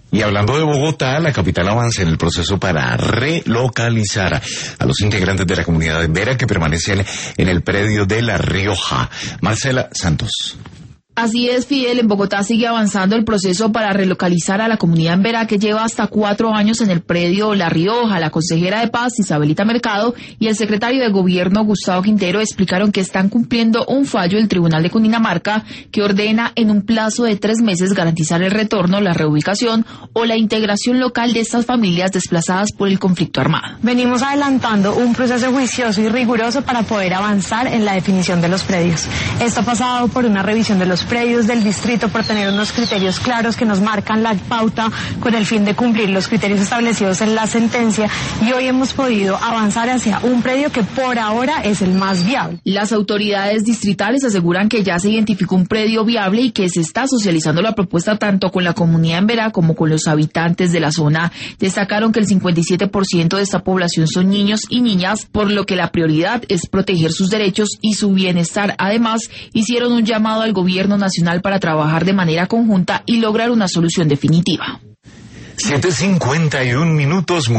Y hablando de Bogotá, la capital avanza en el proceso para relocalizar a los integrantes de la comunidad de Vera que permanecen en el predio de La Rioja. Marcela Santos. Así es, Fidel, en Bogotá sigue avanzando el proceso para relocalizar a la comunidad en Vera, que lleva hasta 4 años en el predio La Rioja. La consejera de Paz, Isabelita Mercado, y el secretario de Gobierno, Gustavo Quintero, explicaron que están cumpliendo un fallo del Tribunal de Cundinamarca que ordena en un plazo de 3 meses garantizar el retorno, la reubicación o la integración local de estas familias desplazadas por el conflicto armado. Venimos adelantando un proceso juicioso y riguroso para poder avanzar en la definición de los predios. Esto ha pasado por una revisión de los predios del distrito, por tener unos criterios claros que nos marcan la pauta con el fin de cumplir los criterios establecidos en la sentencia, y hoy hemos podido avanzar hacia un predio que por ahora es el más viable. Las autoridades distritales aseguran que ya se identificó un predio viable y que se está socializando la propuesta tanto con la comunidad en Vera como con los habitantes de la zona. Destacaron que el 57% de esta población son niños y niñas, por lo que la prioridad es proteger sus derechos y su bienestar. Además, hicieron un llamado al gobierno nacional para trabajar de manera conjunta y lograr una solución definitiva. 7:51.